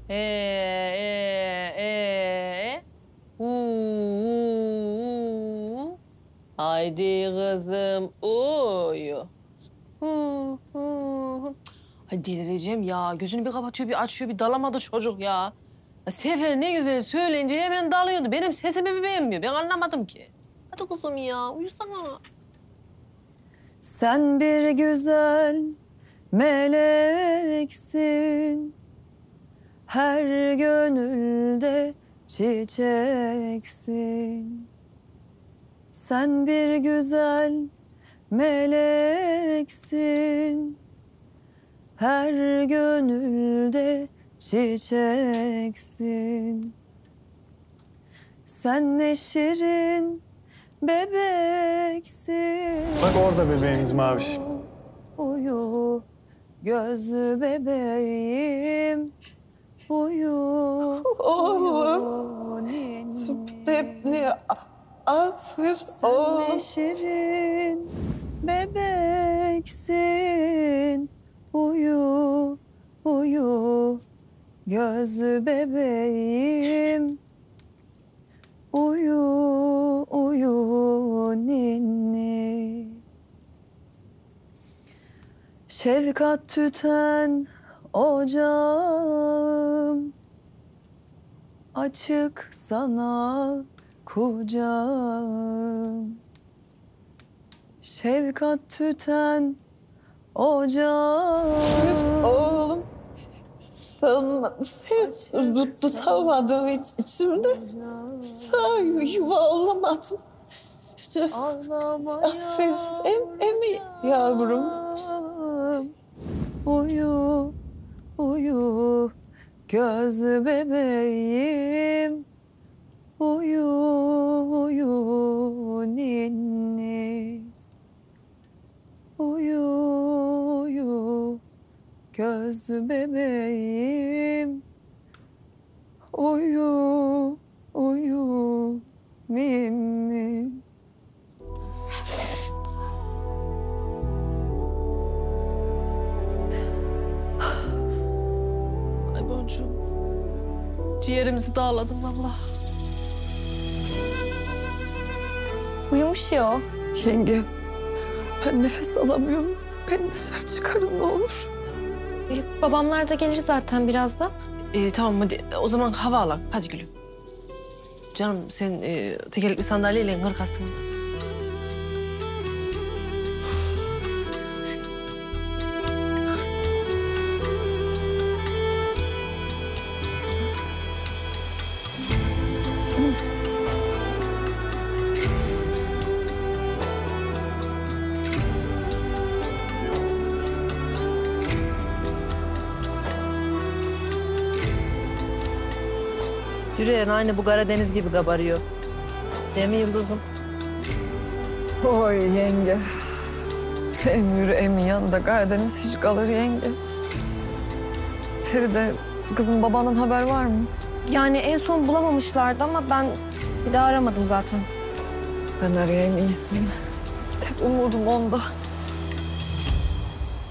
Uuu. Haydi kızım uyu. Ay delireceğim ya. Gözünü bir kapatıyor, bir açıyor, bir dalamadı çocuk ya. Ya Sefer ne güzel söyleyince hemen dalıyordu. Benim sesimi mi beğenmiyor? Ben anlamadım ki. Hadi kızım ya, uyusana. Sen bir güzel meleksin, her gönülde çiçeksin. Sen bir güzel meleksin, her gönülde çiçeksin. Sen ne şirin bebeksin. Bak orada bebeğimiz Maviş. Uyu gözlü bebeğim. Uyu. Oğlum. Hepni affır Sen ne şirin bebeksin. Uyu, uyu gözlü bebeğim. Uyu, uyu ninni. Şefkat tüten ocağım, açık sana kucağım. Şefkat tüten ocağım. Oğlum. Sana tutamadım hiç içimde. Sağ yuva olamadım. İşte affet emi yavrum. Uyu, uyu gözlü bebeğim. Uyu, uyu ninni. Uyu, uyu gözlü bebeğim. Uyu, uyu ninni. Ay boncuğum. Ciğerimizi dağladım vallahi. Uyumuş ya o. Yenge, ben nefes alamıyorum. Beni dışarı çıkarın ne olur. Babamlar da gelir zaten birazdan. Tamam hadi o zaman hava alak. Hadi gülüm. Canım sen tekerlekli sandalyeyle hırkasın. Yürüyen aynı bu Karadeniz gibi kabarıyor. Değil mi Yıldız'ım? Oy yenge. Hem yüreğimin yanında Karadeniz hiç kalır yenge. Feride, kızım babanın haber var mı? Yani en son bulamamışlardı ama ben bir daha aramadım zaten. Ben arayayım iyisi mi? Tek umudum onda.